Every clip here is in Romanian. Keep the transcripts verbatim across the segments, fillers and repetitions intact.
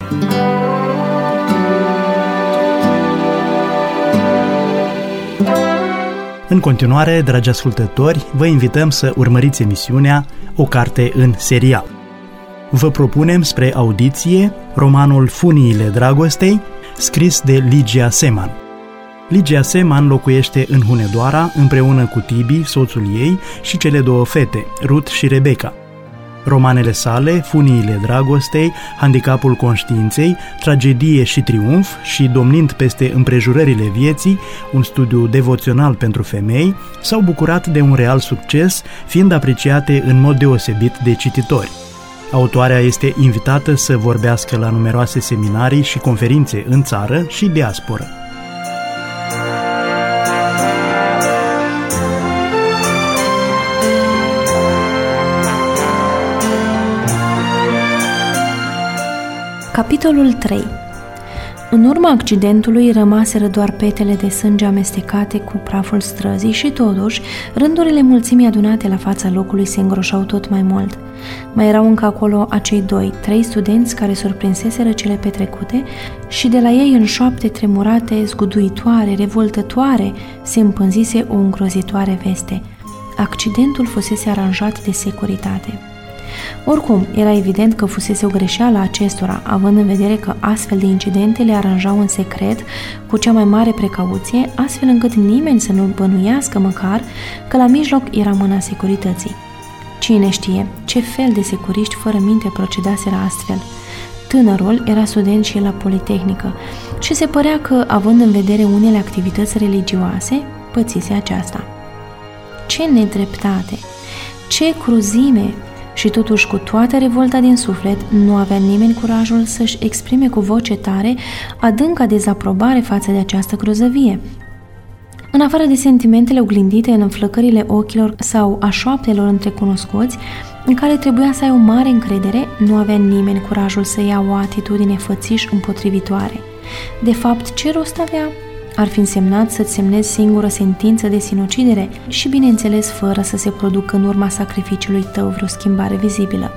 În continuare, dragi ascultători, vă invităm să urmăriți emisiunea O carte în serial. Vă propunem spre audiție romanul Funiile dragostei, scris de Ligia Seman. Ligia Seman locuiește în Hunedoara împreună cu Tibi, soțul ei, și cele două fete, Ruth și Rebecca. Romanele sale, Funiile dragostei, Handicapul conștiinței, Tragedie și triumf și Domnind peste împrejurările vieții, un studiu devoțional pentru femei, s-au bucurat de un real succes, fiind apreciate în mod deosebit de cititori. Autoarea este invitată să vorbească la numeroase seminarii și conferințe în țară și diasporă. Capitolul trei. În urma accidentului rămaseră doar petele de sânge amestecate cu praful străzii și totuși rândurile mulțimii adunate la fața locului se îngroșau tot mai mult. Mai erau încă acolo acei doi, trei studenți care surprinseseră cele petrecute și de la ei în șoapte tremurate, zguduitoare, revoltătoare, se împânzise o îngrozitoare veste. Accidentul fusese aranjat de securitate. Oricum, era evident că fusese o greșeală a acestora, având în vedere că astfel de incidente le aranjau în secret, cu cea mai mare precauție, astfel încât nimeni să nu bănuiască măcar că la mijloc era mâna securității. Cine știe ce fel de securiști fără minte procedaseră astfel? Tânărul era student și el la Politehnică și se părea că, având în vedere unele activități religioase, pățise aceasta. Ce nedreptate! Ce cruzime! Și totuși, cu toată revolta din suflet, nu avea nimeni curajul să-și exprime cu voce tare adânca dezaprobare față de această grozăvie. În afară de sentimentele oglindite în înflăcările ochilor sau a șoaptelor între cunoscuți, în care trebuia să ai o mare încredere, nu avea nimeni curajul să ia o atitudine fățiș împotrivitoare. De fapt, ce rost avea? Ar fi însemnat să-ți semnezi singură sentință de sinucidere și, bineînțeles, fără să se producă în urma sacrificiului tău vreo schimbare vizibilă.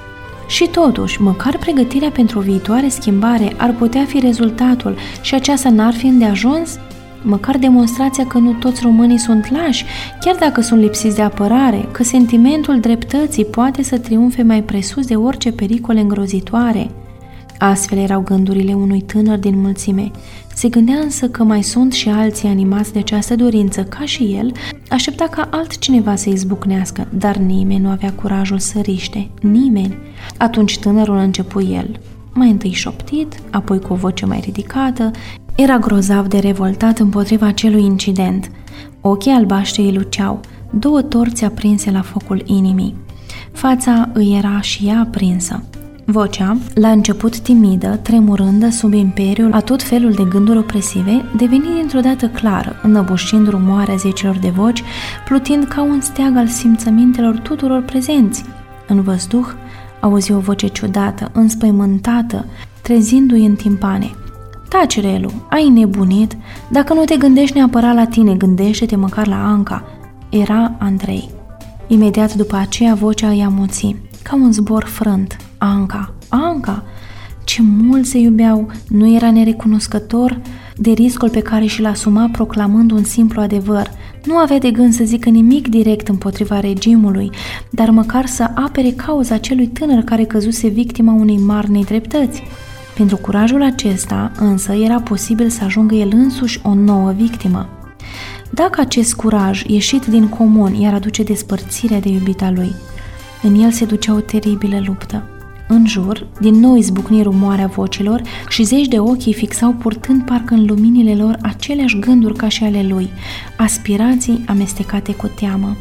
Și totuși, măcar pregătirea pentru o viitoare schimbare ar putea fi rezultatul și aceasta n-ar fi îndeajuns? Măcar demonstrația că nu toți românii sunt lași, chiar dacă sunt lipsiți de apărare, că sentimentul dreptății poate să triumfe mai presus de orice pericole îngrozitoare. Astfel erau gândurile unui tânăr din mulțime. Se gândea însă că mai sunt și alții animați de această dorință, ca și el, aștepta ca altcineva să izbucnească, dar nimeni nu avea curajul să riște, nimeni. Atunci tânărul începu el, mai întâi șoptit, apoi cu o voce mai ridicată, era grozav de revoltat împotriva acelui incident. Ochii albaștri îi luceau, două torți aprinse la focul inimii. Fața îi era și ea aprinsă. Vocea, la început timidă, tremurândă sub imperiul a tot felul de gânduri opresive, deveni dintr-o dată clară, înăbușind rumoarea zecilor de voci, plutind ca un steag al simțămintelor tuturor prezenți. În văzduh auzi o voce ciudată, înspăimântată, trezindu-i în timpane. Taci, Relu, ai nebunit? Dacă nu te gândești neapărat la tine, gândește-te măcar la Anca. Era Andrei. Imediat după aceea vocea îi amuți, ca un zbor frânt. Anca, Anca! Ce mult se iubeau! Nu era nerecunoscător de riscul pe care și-l asuma proclamând un simplu adevăr. Nu avea de gând să zică nimic direct împotriva regimului, dar măcar să apere cauza acelui tânăr care căzuse victima unei mari nedreptăți. Pentru curajul acesta, însă, era posibil să ajungă el însuși o nouă victimă. Dacă acest curaj, ieșit din comun, i-ar aduce despărțirea de iubita lui, în el se ducea o teribilă luptă. În jur, din nou izbucni rumoarea vocilor și zeci de ochi îi fixau purtând parcă în luminile lor aceleași gânduri ca și ale lui, aspirații amestecate cu teamă.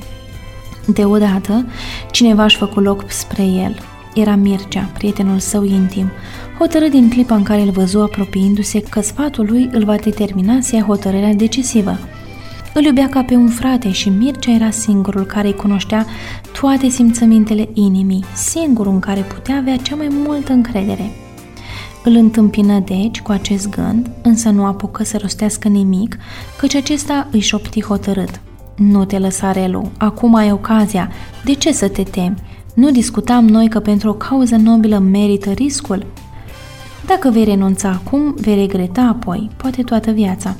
Deodată, cineva își făcu loc spre el. Era Mircea, prietenul său intim, hotărât din clipa în care îl văzu apropiindu-se că sfatul lui îl va determina să ia hotărârea decisivă. Îl iubea ca pe un frate și Mircea era singurul care îi cunoștea toate simțămintele inimii, singurul în care putea avea cea mai multă încredere. Îl întâmpină deci cu acest gând, însă nu apucă să rostească nimic, căci acesta îi șopti hotărât. Nu te lăsa, Relu, acum ai ocazia, de ce să te temi? Nu discutam noi că pentru o cauză nobilă merită riscul? Dacă vei renunța acum, vei regreta apoi, poate toată viața.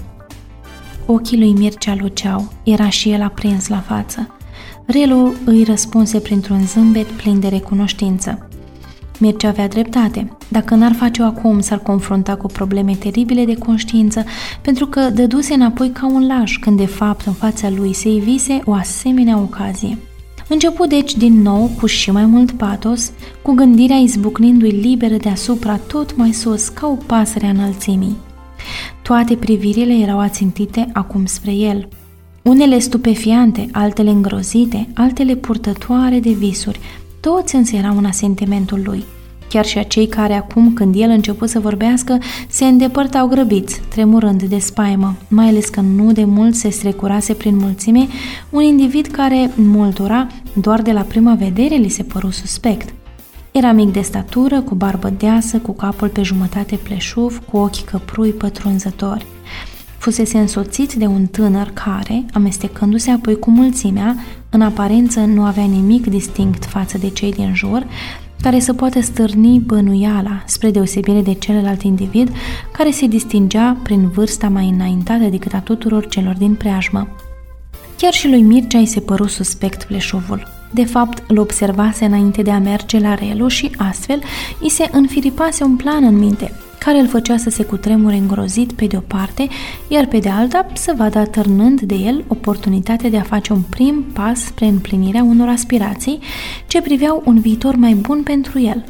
Ochii lui Mircea luceau, era și el aprins la față. Relu îi răspunse printr-un zâmbet plin de recunoștință. Mircea avea dreptate. Dacă n-ar face-o acum, s-ar confrunta cu probleme teribile de conștiință, pentru că dăduse înapoi ca un laș, când de fapt în fața lui se ivise o asemenea ocazie. Începu deci din nou cu și mai mult patos, cu gândirea izbucnindu-i liberă deasupra tot mai sus, ca o pasăre a înălțimii. Toate privirile erau ațintite acum spre el. Unele stupefiante, altele îngrozite, altele purtătoare de visuri, toți însă erau în asentimentul lui. Chiar și acei care acum, când el început să vorbească, se îndepărtau grăbiți, tremurând de spaimă, mai ales că nu de mult se strecurase prin mulțime un individ care, multora, doar de la prima vedere li se păru suspect. Era mic de statură, cu barbă deasă, cu capul pe jumătate pleșuv, cu ochii căprui pătrunzători. Fusese însoțit de un tânăr care, amestecându-se apoi cu mulțimea, în aparență nu avea nimic distinct față de cei din jur, care să poată stârni bănuiala, spre deosebire de celălalt individ care se distingea prin vârsta mai înaintată decât a tuturor celor din preajmă. Chiar și lui Mircea îi se păru suspect pleșuvul. De fapt, îl observase înainte de a merge la Relu și astfel îi se înfiripase un plan în minte, care îl făcea să se cutremure îngrozit pe de o parte, iar pe de alta să vadă atârnând de el oportunitatea de a face un prim pas spre împlinirea unor aspirații ce priveau un viitor mai bun pentru el.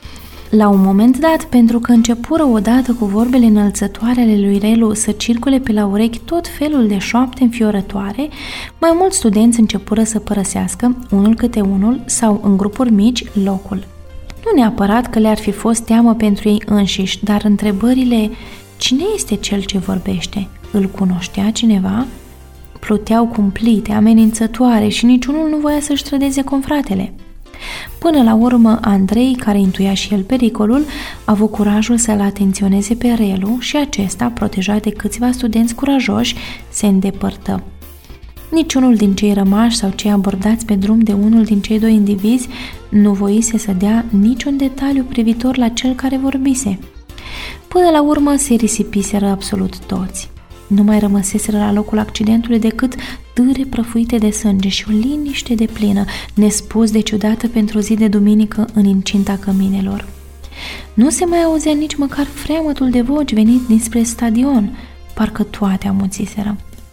La un moment dat, pentru că începură odată cu vorbele înălțătoare ale lui Relu să circule pe la urechi tot felul de șoapte înfiorătoare, mai mulți studenți începură să părăsească, unul câte unul sau în grupuri mici, locul. Nu neapărat că le-ar fi fost teamă pentru ei înșiși, dar întrebările cine este cel ce vorbește? Îl cunoștea cineva? Pluteau cumplite, amenințătoare și niciunul nu voia să-și trădeze confratele. Până la urmă, Andrei, care intuia și el pericolul, a avut curajul să-l atenționeze pe Relu și acesta, protejat de câțiva studenți curajoși, se îndepărtă. Niciunul din cei rămași sau cei abordați pe drum de unul din cei doi indivizi nu voise să dea niciun detaliu privitor la cel care vorbise. Până la urmă se risipiseră absolut toți. Nu mai rămăseseră la locul accidentului decât dâre prăfuite de sânge și o liniște de plină, nespus de ciudată pentru o zi de duminică în incinta căminelor. Nu se mai auzea nici măcar freamătul de voci venit dinspre stadion, parcă toate amuțiseră.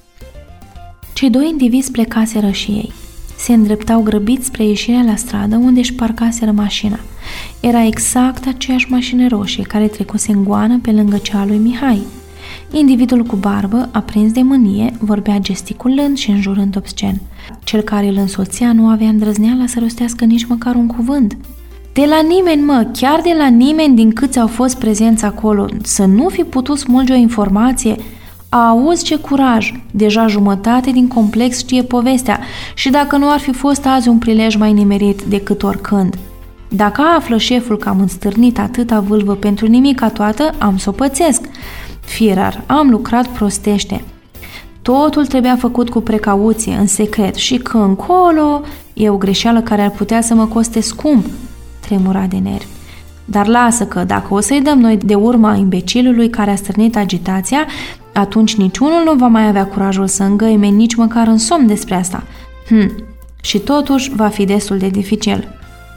Cei doi indivizi plecaseră și ei. Se îndreptau grăbiți spre ieșirea la stradă unde își parcaseră mașina. Era exact aceeași mașină roșie care trecuse în goană pe lângă cea a lui Mihai. Individul cu barbă, aprins de mânie, vorbea gesticulând și înjurând obscen. Cel care îl însoțea nu avea îndrăzneala să rostească nici măcar un cuvânt. De la nimeni, mă, chiar de la nimeni din câți au fost prezenți acolo, să nu fi putut smulge o informație. Auzi ce curaj! Deja jumătate din complex știe povestea și dacă nu ar fi fost azi un prilej mai nimerit decât oricând. Dacă află șeful că am înstârnit atâta vâlvă pentru nimica toată, am să o pățesc. Firar, am lucrat prostește. Totul trebuia făcut cu precauție, în secret și că încolo e o greșeală care ar putea să mă coste scump. Tremura de nervi. Dar lasă că, dacă o să-i dăm noi de urma imbecilului care a stârnit agitația, atunci niciunul nu va mai avea curajul să îngăime nici măcar în somn despre asta. Hm, și totuși va fi destul de dificil.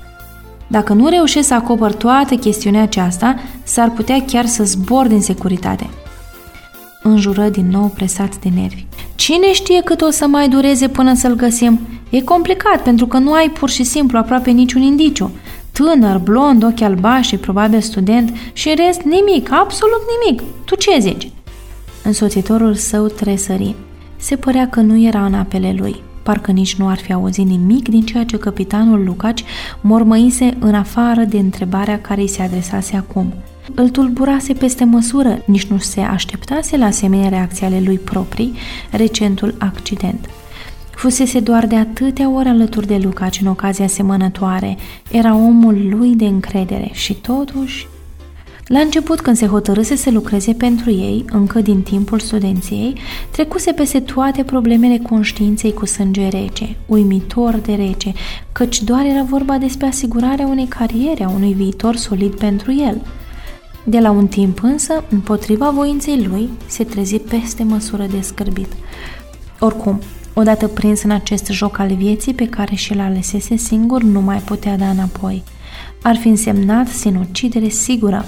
Dacă nu reușesc să acopăr toată chestiunea aceasta, s-ar putea chiar să zbor din securitate. Înjură din nou presat de nervi. Cine știe cât o să mai dureze până să-l găsim? E complicat pentru că nu ai pur și simplu aproape niciun indiciu. Tânăr, blond, ochi albaștri, probabil student și în rest nimic, absolut nimic. Tu ce zici? Însoțitorul său tresări. Se părea că nu era în apele lui. Parcă nici nu ar fi auzit nimic din ceea ce capitanul Lucaci mormăise în afară de întrebarea care îi se adresase acum. Îl tulburase peste măsură, nici nu se așteptase la asemenea reacții ale lui proprii, recentul accident. Fusese doar de atâtea ori alături de Lucaci în ocazia asemănătoare, era omul lui de încredere și totuși... La început, când se hotărâse să lucreze pentru ei, încă din timpul studenției, trecuse peste toate problemele conștiinței cu sânge rece, uimitor de rece, căci doar era vorba despre asigurarea unei cariere, a unui viitor solid pentru el. De la un timp însă, împotriva voinței lui, se trezi peste măsură de scârbit. Oricum, odată prins în acest joc al vieții pe care și-l alesese singur, nu mai putea da înapoi. Ar fi însemnat sinucidere sigură.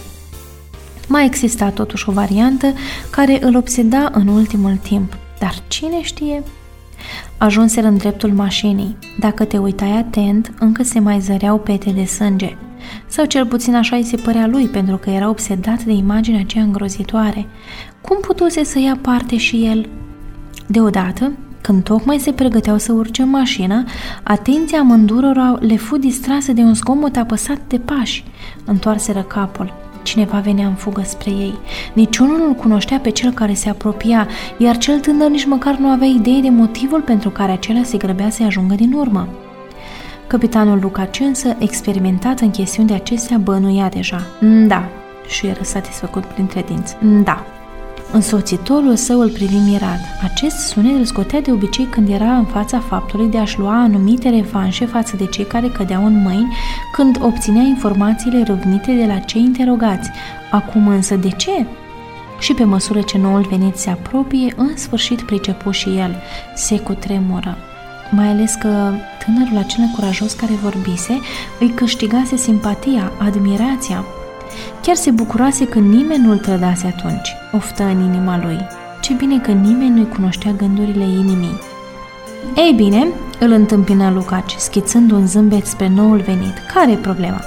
Mai exista totuși o variantă care îl obseda în ultimul timp, dar cine știe? Ajunseră în dreptul mașinii. Dacă te uitai atent, încă se mai zăreau pete de sânge. Sau cel puțin așa îi se părea lui, pentru că era obsedat de imaginea aceea îngrozitoare. Cum putuse să ia parte și el? Deodată, când tocmai se pregăteau să urce în mașină, atenția amândurora le fu distrasă de un zgomot apăsat de pași. Întoarseră capul. Cineva venea în fugă spre ei. Niciunul nu-l cunoștea pe cel care se apropia, iar cel tânăr nici măcar nu avea idee de motivul pentru care acela se grăbea să-i ajungă din urmă. Capitanul Lucaci însă, experimentat în chestiuni de acestea, bănuia deja. Da, și era satisfăcut printre dinți. Da. Însoțitorul său îl privi mirat. Acest sunet îl scotea de obicei când era în fața faptului de a-și lua anumite revanșe față de cei care cădeau în mâini când obținea informațiile râvnite de la cei interogați. Acum însă de ce? Și pe măsură ce noul venit se apropie, în sfârșit pricepu și el. Se cutremură. Mai ales că tânărul acela curajos care vorbise îi câștigase simpatia, admirația. Chiar se bucurase că nimeni nu-l trădase atunci, oftă în inima lui. Ce bine că nimeni nu-i cunoștea gândurile inimii. Ei bine, îl întâmpină Lucaci, schițând un zâmbet spre noul venit. Care-i problema?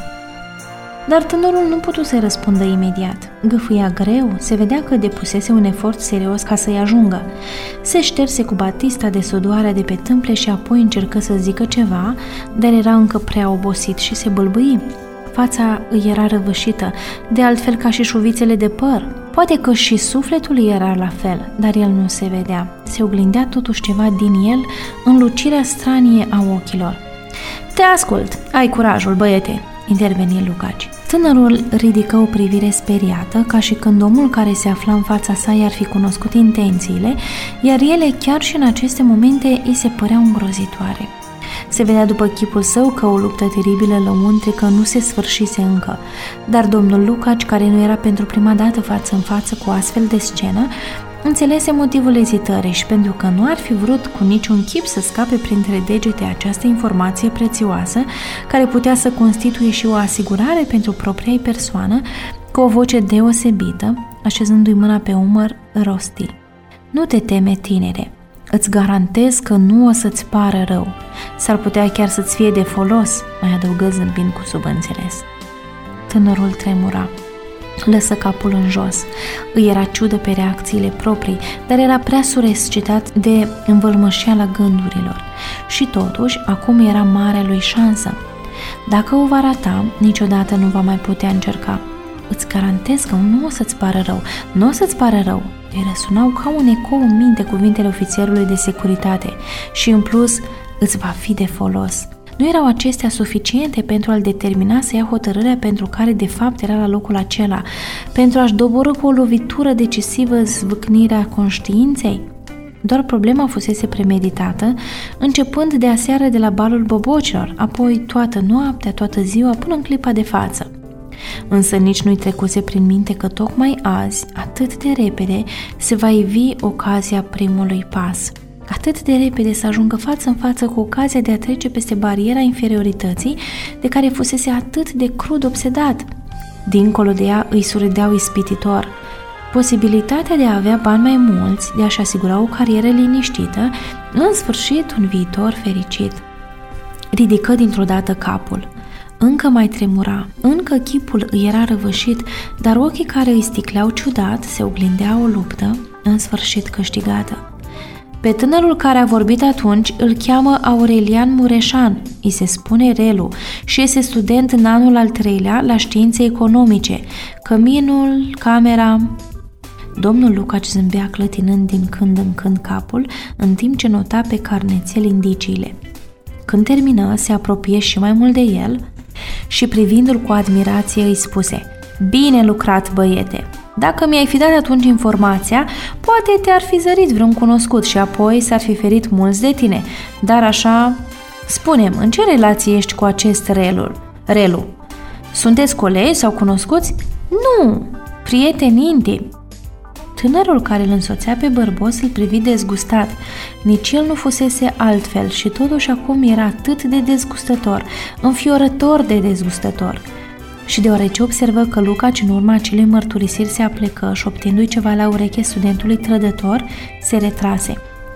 Dar tânărul nu putu să-i răspundă imediat. Gâfâia greu, se vedea că depusese un efort serios ca să-i ajungă. Se șterse cu batista de sudoarea de pe tâmple și apoi încercă să zică ceva, dar era încă prea obosit și se bâlbâi. Fața îi era răvășită, de altfel ca și șuvițele de păr. Poate că și sufletul îi era la fel, dar el nu se vedea. Se oglindea totuși ceva din el în lucirea stranie a ochilor. Te ascult, ai curajul, băiete, interveni Lucaci. Tânărul ridică o privire speriată, ca și când omul care se afla în fața sa i-ar fi cunoscut intențiile, iar ele chiar și în aceste momente îi se păreau îngrozitoare. Se vedea după chipul său că o luptă teribilă lăuntrică nu se sfârșise încă, dar domnul Lucaci, care nu era pentru prima dată față în față cu astfel de scenă, înțelese motivul ezitării și pentru că nu ar fi vrut cu niciun chip să scape printre degete această informație prețioasă, care putea să constituie și o asigurare pentru propria ei persoană, cu o voce deosebită, așezându-i mâna pe umăr, rosti. Nu te teme, tinere. Îți garantez că nu o să-ți pară rău. S-ar putea chiar să-ți fie de folos, mai adăugă zâmbind cu subînțeles. Tânărul tremura. Lăsă capul în jos. Îi era ciudă pe reacțiile proprii, dar era prea surescitat de învălmășeala gândurilor. Și totuși, acum era marea lui șansă. Dacă o va rata, niciodată nu va mai putea încerca. Îți garantez că nu o să-ți pară rău, nu o să-ți pară rău. Îi răsunau ca un ecou în minte cuvintele ofițerului de securitate și, în plus, îți va fi de folos. Nu erau acestea suficiente pentru a-l determina să ia hotărârea pentru care de fapt era la locul acela, pentru a-și doborî cu o lovitură decisivă zvâcnirea conștiinței? Doar problema fusese premeditată, începând de aseară de la balul bobocilor, apoi toată noaptea, toată ziua, până în clipa de față. Însă nici nu-i trecuse prin minte că tocmai azi, atât de repede, se va ivi ocazia primului pas. Atât de repede să ajungă față în față cu ocazia de a trece peste bariera inferiorității de care fusese atât de crud obsedat. Dincolo de ea îi surâdeau ispititor posibilitatea de a avea bani mai mulți, de a-și asigura o carieră liniștită, în sfârșit un viitor fericit. Ridică dintr-o dată capul. Încă mai tremura, încă chipul îi era răvășit, dar ochii care îi sticleau ciudat se oglindea o luptă, în sfârșit câștigată. Pe tânărul care a vorbit atunci îl cheamă Aurelian Mureșan, îi se spune Relu, și este student în anul al treilea la științe economice. Căminul, camera... Domnul Lucaci zâmbea clătinând din când în când capul, în timp ce nota pe carnețel indiciile. Când termină, se apropie și mai mult de el și privindu-l cu admirație îi spuse: Bine lucrat, băiete! Dacă mi-ai fi dat atunci informația, poate te-ar fi zărit vreun cunoscut și apoi s-ar fi ferit mulți de tine. Dar așa... Spune-mi, în ce relație ești cu acest Relu? Relu? Sunteți colegi sau cunoscuți? Nu, prieteni intimi. Tânărul care îl însoțea pe bărbos îl privi dezgustat. Nici el nu fusese altfel și totuși acum era atât de dezgustător, înfiorător de dezgustător. Și deoarece observă că Lucaci în urma acelei mărturisiri se aplecă, șoptindu-i ceva la ureche studentului trădător, se retrase.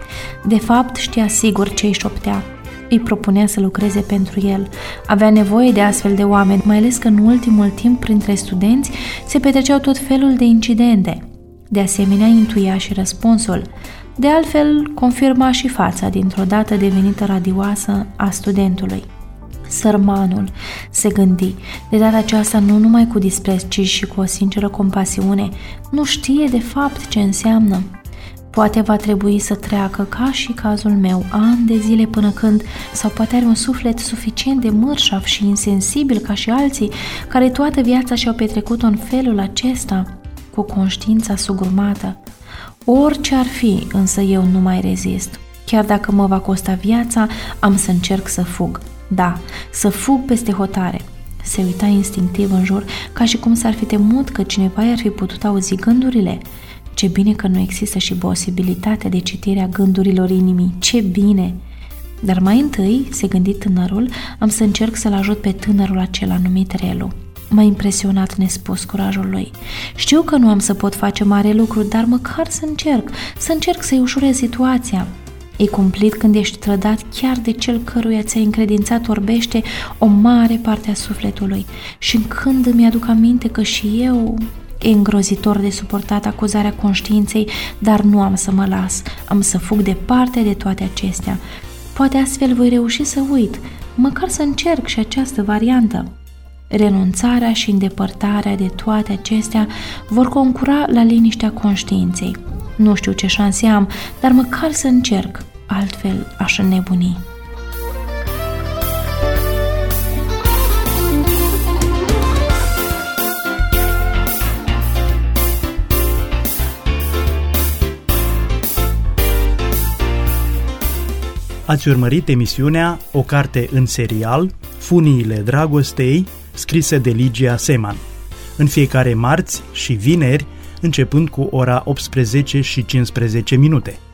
De fapt, știa sigur ce îi șoptea. Îi propunea să lucreze pentru el. Avea nevoie de astfel de oameni, mai ales că în ultimul timp printre studenți se petreceau tot felul de incidente. De asemenea, intuia și răspunsul. De altfel, confirma și fața dintr-o dată devenită radioasă a studentului. Sărmanul, se gândi, de data aceasta nu numai cu dispreț, ci și cu o sinceră compasiune. Nu știe de fapt ce înseamnă. Poate va trebui să treacă, ca și cazul meu, ani de zile până când, sau poate are un suflet suficient de mărșav și insensibil ca și alții, care toată viața și-au petrecut-o în felul acesta, cu conștiința sugrumată. Orice ar fi, însă eu nu mai rezist. Chiar dacă mă va costa viața, am să încerc să fug. Da, să fug peste hotare. Se uita instinctiv în jur, ca și cum s-ar fi temut că cineva i-ar fi putut auzi gândurile. Ce bine că nu există și posibilitatea de citire a gândurilor inimii. Ce bine! Dar mai întâi, se gândi tânărul, am să încerc să-l ajut pe tânărul acela numit Relu. M-a impresionat nespus curajul lui. Știu că nu am să pot face mare lucru, dar măcar să încerc, să încerc să-i ușurez situația. E cumplit când ești trădat chiar de cel căruia ți-ai încredințat orbește o mare parte a sufletului. Și când îmi aduc aminte că și eu... E îngrozitor de suportat acuzarea conștiinței, dar nu am să mă las, am să fug departe de toate acestea. Poate astfel voi reuși să uit, măcar să încerc și această variantă. Renunțarea și îndepărtarea de toate acestea vor concura la liniștea conștiinței. Nu știu ce șanse am, dar măcar să încerc, altfel aș înnebuni. Ați urmărit emisiunea O carte în serial, Funiile dragostei, scrisă de Ligia Seman, în fiecare marți și vineri, începând cu ora optsprezece și cincisprezece minute.